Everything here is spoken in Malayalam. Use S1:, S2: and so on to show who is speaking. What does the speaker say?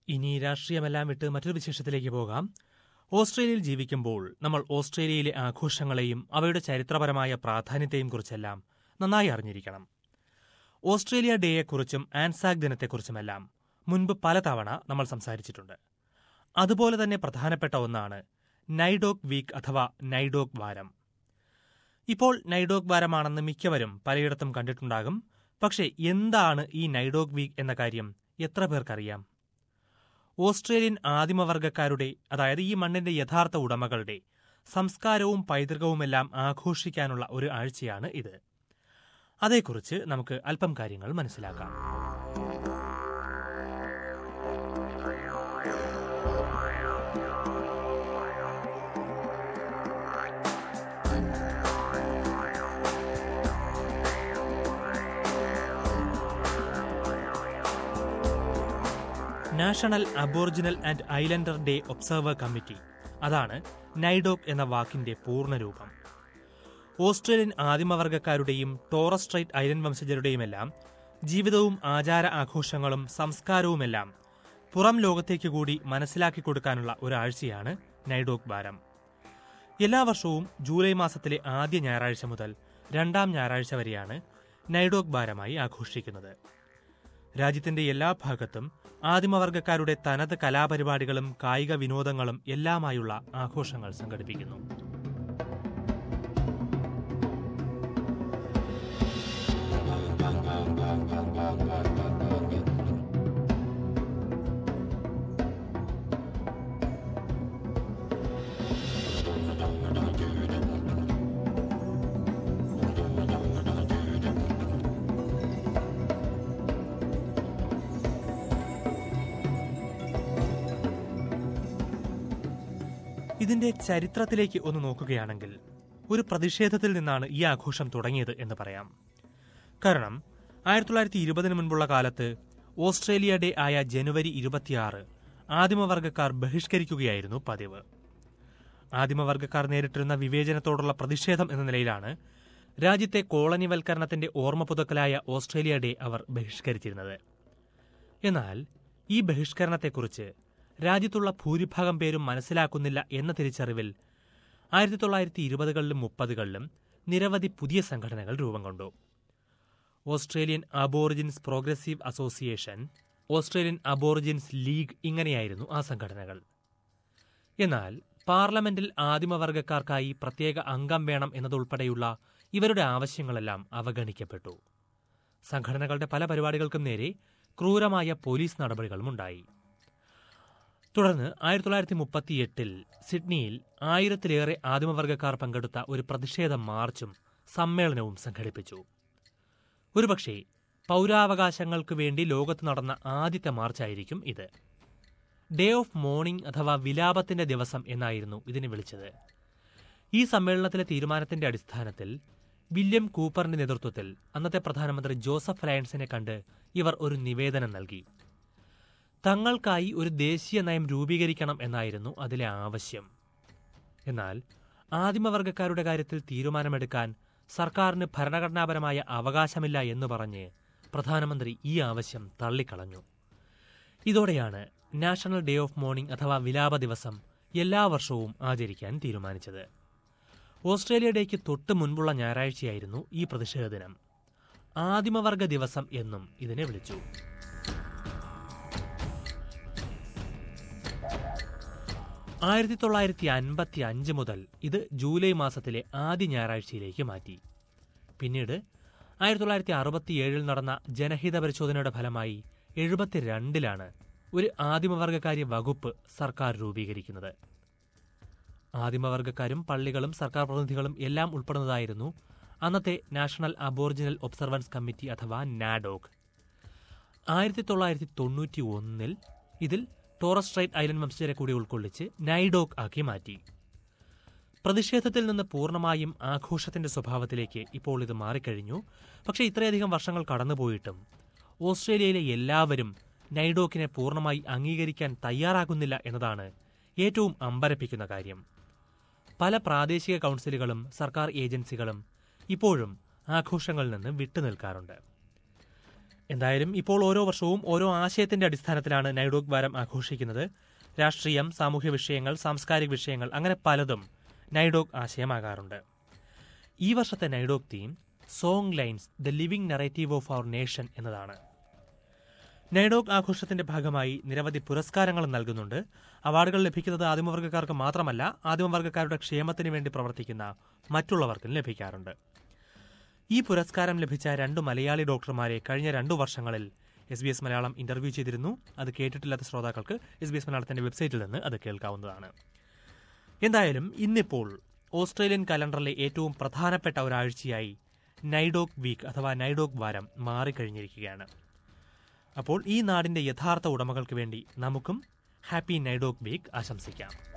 S1: ഇനി രാഷ്ട്രീയമെല്ലാം വിട്ട് മറ്റൊരു വിശേഷത്തിലേക്ക് പോകാം. ഓസ്ട്രേലിയയിൽ ജീവിക്കുമ്പോൾ നമ്മൾ ഓസ്ട്രേലിയയിലെ ആഘോഷങ്ങളെയും അവയുടെ ചരിത്രപരമായ പ്രാധാന്യത്തെയും കുറിച്ചെല്ലാം നന്നായി അറിഞ്ഞിരിക്കണം. ഓസ്ട്രേലിയ ഡേയെക്കുറിച്ചും ആൻസാക് ദിനത്തെക്കുറിച്ചുമെല്ലാം മുൻപ് പലതവണ നമ്മൾ സംസാരിച്ചിട്ടുണ്ട്. അതുപോലെ തന്നെ പ്രധാനപ്പെട്ട ഒന്നാണ് നൈഡോക് വീക്ക് അഥവാ നൈഡോക് വാരം. ഇപ്പോൾ നൈഡോക് വാരമാണെന്ന് മിക്കവരും പലയിടത്തും കണ്ടിട്ടുണ്ടാകും. പക്ഷേ എന്താണ് ഈ നൈഡോക് വീക്ക് എന്ന കാര്യം എത്ര പേർക്കറിയാം? ഓസ്ട്രേലിയൻ ആദിമവർഗക്കാരുടെ, അതായത് ഈ മണ്ണിന്റെ യഥാർത്ഥ ഉടമകളുടെ സംസ്കാരവും പൈതൃകവുമെല്ലാം ആഘോഷിക്കാനുള്ള ഒരു ആഴ്ചയാണ് ഇത്. അതേക്കുറിച്ച് നമുക്ക് അല്പം കാര്യങ്ങൾ മനസ്സിലാക്കാം. National aboriginal and islander day observer committee, അതാണ് നൈഡോക് എന്ന വാക്കിന്റെ പൂർണ്ണരൂപം. ഓസ്ട്രേലിയൻ ആദിമവർഗക്കാരുടെയും ടോറസ് സ്ട്രൈറ്റ് ഐലൻഡ് വംശജരുടെയുമെല്ലാം ജീവിതവും ആചാര ആഘോഷങ്ങളും സംസ്കാരവുമെല്ലാം പുറം ലോകത്തേക്ക് കൂടി മനസ്സിലാക്കി കൊടുക്കാനുള്ള ഒരാഴ്ചയാണ് നൈഡോക് വാരം. എല്ലാ വർഷവും ജൂലൈ മാസത്തിലെ ആദ്യ ഞായറാഴ്ച മുതൽ രണ്ടാം ഞായറാഴ്ച വരെയാണ് നൈഡോക് വാരമായി ആഘോഷിക്കുന്നത്. രാജ്യത്തിന്റെ എല്ലാ ഭാഗത്തും ആദിമവർഗക്കാരുടെ തനത് കലാപരിപാടികളും കായിക വിനോദങ്ങളും എല്ലാമായുള്ള ആഘോഷങ്ങൾ സംഘടിപ്പിക്കുന്നു. ഇതിന്റെ ചരിത്രത്തിലേക്ക് ഒന്ന് നോക്കുകയാണെങ്കിൽ ഒരു പ്രതിഷേധത്തിൽ നിന്നാണ് ഈ ആഘോഷം തുടങ്ങിയത് എന്ന് പറയാം. കാരണം 1920 മുൻപുള്ള കാലത്ത് ഓസ്ട്രേലിയ ഡേ ആയ ജനുവരി 26 ആദിമവർഗക്കാർ ബഹിഷ്കരിക്കുകയായിരുന്നു പതിവ്. ആദിമവർഗക്കാർ നേരിട്ടിരുന്ന വിവേചനത്തോടുള്ള പ്രതിഷേധം എന്ന നിലയിലാണ് രാജ്യത്തെ കോളനിവൽക്കരണത്തിന്റെ ഓർമ്മ പുതുക്കലായ ഓസ്ട്രേലിയ ഡേ അവർ ബഹിഷ്കരിച്ചിരുന്നത്. എന്നാൽ ഈ ബഹിഷ്കരണത്തെക്കുറിച്ച് രാജ്യത്തുള്ള ഭൂരിഭാഗം പേരും മനസ്സിലാക്കുന്നില്ല എന്ന തിരിച്ചറിവിൽ 1920കളിലും 30കളിലും നിരവധി പുതിയ സംഘടനകൾ രൂപം കൊണ്ടു. Australian Aborigines progressive association, Australian Aborigines league, ഇങ്ങനെയായിരുന്നു ആ സംഘടനകൾ. എന്നാൽ പാർലമെന്റിൽ ആദിമവർഗക്കാർക്കായി പ്രത്യേക അംഗം വേണം എന്നതുൾപ്പെടെയുള്ള ഇവരുടെ ആവശ്യങ്ങളെല്ലാം അവഗണിക്കപ്പെട്ടു. സംഘടനകളുടെ പല പരിപാടികൾക്കും നേരെ ക്രൂരമായ പോലീസ് നടപടികളുമുണ്ടായി. തുടർന്ന് 1938 സിഡ്നിയിൽ 1000-ലേറെ ആദിമവർഗക്കാർ പങ്കെടുത്ത ഒരു പ്രതിഷേധ മാർച്ചും സമ്മേളനവും സംഘടിപ്പിച്ചു. ഒരുപക്ഷെ പൗരാവകാശങ്ങൾക്ക് വേണ്ടി ലോകത്ത് നടന്ന ആദ്യത്തെ മാർച്ചായിരിക്കും ഇത്. ഡേ ഓഫ് മോർണിംഗ് അഥവാ വിലാപത്തിന്റെ ദിവസം എന്നായിരുന്നു ഇതിനെ വിളിച്ചത്. ഈ സമ്മേളനത്തിലെ തീരുമാനത്തിന്റെ അടിസ്ഥാനത്തിൽ വില്യം കൂപ്പറിന്റെ നേതൃത്വത്തിൽ അന്നത്തെ പ്രധാനമന്ത്രി ജോസഫ് ലയൺസിനെ കണ്ട് ഇവർ ഒരു നിവേദനം നൽകി. തങ്ങൾക്കായി ഒരു ദേശീയ നയം രൂപീകരിക്കണം എന്നായിരുന്നു അതിലെ ആവശ്യം. എന്നാൽ ആദിമവർഗക്കാരുടെ കാര്യത്തിൽ തീരുമാനമെടുക്കാൻ സർക്കാരിന് ഭരണഘടനാപരമായ അവകാശമില്ല എന്ന് പറഞ്ഞ് പ്രധാനമന്ത്രി ഈ ആവശ്യം തള്ളിക്കളഞ്ഞു. ഇതോടെയാണ് നാഷണൽ ഡേ ഓഫ് മോർണിംഗ് അഥവാ വിലാപ ദിവസം എല്ലാ വർഷവും ആചരിക്കാൻ തീരുമാനിച്ചത്. ഓസ്ട്രേലിയ ഡേക്ക് തൊട്ട് മുൻപുള്ള ഞായറാഴ്ചയായിരുന്നു ഈ പ്രതിഷേധ ദിനം. ആദിമവർഗ ദിവസം എന്നും ഇതിനെ വിളിച്ചു. 1955 മുതൽ ഇത് ജൂലൈ മാസത്തിലെ ആദ്യ ഞായറാഴ്ചയിലേക്ക് മാറ്റി. പിന്നീട് 1967 നടന്ന ജനഹിത പരിശോധനയുടെ ഫലമായി 72ലാണ് ഒരു ആദിമവർഗകാര്യ വകുപ്പ് സർക്കാർ രൂപീകരിക്കുന്നത്. ആദിമവർഗക്കാരും പള്ളികളും സർക്കാർ പ്രതിനിധികളും എല്ലാം ഉൾപ്പെടുന്നതായിരുന്നു അന്നത്തെ നാഷണൽ അബോറിജിനൽ ഒബ്സർവൻസ് കമ്മിറ്റി അഥവാ നാഡോക്. 1991 ഇതിൽ ടോറസ് സ്ട്രൈറ്റ് ഐലൻഡ് വംശജരെ കൂടി ഉൾക്കൊള്ളിച്ച് നൈഡോക് ആക്കി മാറ്റി. പ്രതിഷേധത്തിൽ നിന്ന് പൂർണ്ണമായും ആഘോഷത്തിന്റെ സ്വഭാവത്തിലേക്ക് ഇപ്പോൾ ഇത് മാറിക്കഴിഞ്ഞു. പക്ഷേ ഇത്രയധികം വർഷങ്ങൾ കടന്നുപോയിട്ടും ഓസ്ട്രേലിയയിലെ എല്ലാവരും നൈഡോക്കിനെ പൂർണ്ണമായി അംഗീകരിക്കാൻ തയ്യാറാകുന്നില്ല എന്നതാണ് ഏറ്റവും അമ്പരപ്പിക്കുന്ന കാര്യം. പല പ്രാദേശിക കൗൺസിലുകളും സർക്കാർ ഏജൻസികളും ഇപ്പോഴും ആഘോഷങ്ങളിൽ നിന്ന് വിട്ടുനിൽക്കാറുണ്ട്. എന്തായാലും ഇപ്പോൾ ഓരോ വർഷവും ഓരോ ആശയത്തിന്റെ അടിസ്ഥാനത്തിലാണ് നൈഡോഗ് വാരം ആഘോഷിക്കുന്നത്. രാഷ്ട്രീയം, സാമൂഹ്യ വിഷയങ്ങൾ, സാംസ്കാരിക വിഷയങ്ങൾ അങ്ങനെ പലതും നൈഡോഗ് ആശയമാകാറുണ്ട്. ഈ വർഷത്തെ NAIDOC theme song lines the living narrative of our nation എന്നതാണ്. നൈഡോഗ് ആഘോഷത്തിന്റെ ഭാഗമായി നിരവധി പുരസ്കാരങ്ങൾ നൽകുന്നുണ്ട്. അവാർഡുകൾ ലഭിക്കുന്നത് ആദിമവർഗ്ഗക്കാർക്ക് മാത്രമല്ല, ആദിമവർഗ്ഗക്കാരുടെ ക്ഷേമത്തിന് വേണ്ടി പ്രവർത്തിക്കുന്ന മറ്റുള്ളവർക്കും ലഭിക്കാറുണ്ട്. ഈ പുരസ്കാരം ലഭിച്ച 2 മലയാളി ഡോക്ടർമാരെ കഴിഞ്ഞ 2 വർഷങ്ങളിൽ SBS മലയാളം ഇന്റർവ്യൂ ചെയ്തിരുന്നു. അത് കേട്ടിട്ടില്ലാത്ത ശ്രോതാക്കൾക്ക് SBS മലയാളത്തിന്റെ വെബ്സൈറ്റിൽ നിന്ന് അത് കേൾക്കാവുന്നതാണ്. എന്തായാലും ഇന്നിപ്പോൾ ഓസ്ട്രേലിയൻ കലണ്ടറിലെ ഏറ്റവും പ്രധാനപ്പെട്ട ഒരാഴ്ചയായി നൈഡോഗ് വീക്ക് അഥവാ നൈഡോഗ് വാരം മാറിക്കഴിഞ്ഞിരിക്കുകയാണ്. അപ്പോൾ ഈ നാടിന്റെ യഥാർത്ഥ ഉടമകൾക്ക് വേണ്ടി നമുക്കും ഹാപ്പി നൈഡോഗ് വീക്ക് ആശംസിക്കാം.